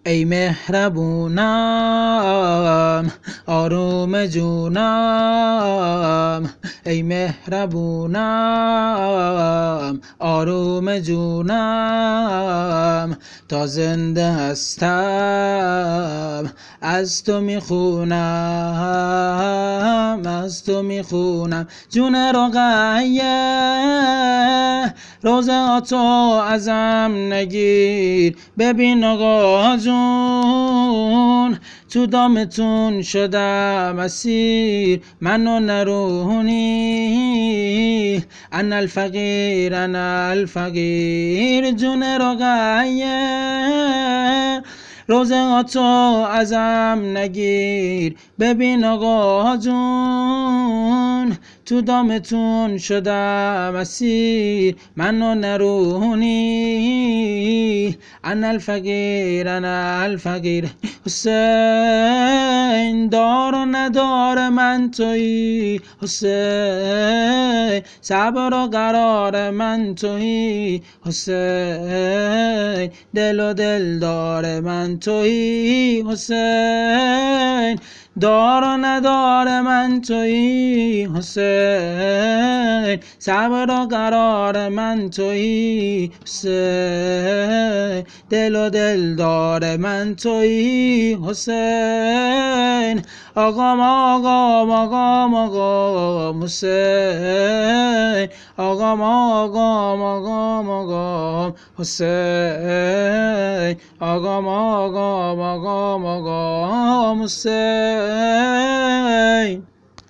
ای مهربونم آروم جونم، ای مهربونم آروم جونم، تا زنده هستم از تو میخونم، از تو میخونم. جون رقیه روزه تو ازم نگیر، ببین آقا جون تو دامتون شدم اسیر، منو نرونی انا الفقیر انا الفقیر. جون رقیه روزه تو ازم نگیر، ببین آقا جون تو دامتون شدم اسیر، منو نرونی انا الفقیر انا الفقیر. حسین دار و ندار من تویی، حسین صبر و قرار من تویی، حسین دل و دلدار من تویی، حسین دار و ندار من تویی، حسین صبر و قرار من تویی، حسین دل و دلدار من تویی، حسین آقام آقام آقام آقام حسین، آقام آقام آقام آقام حسین، آقام آقام آقام آقام حسین.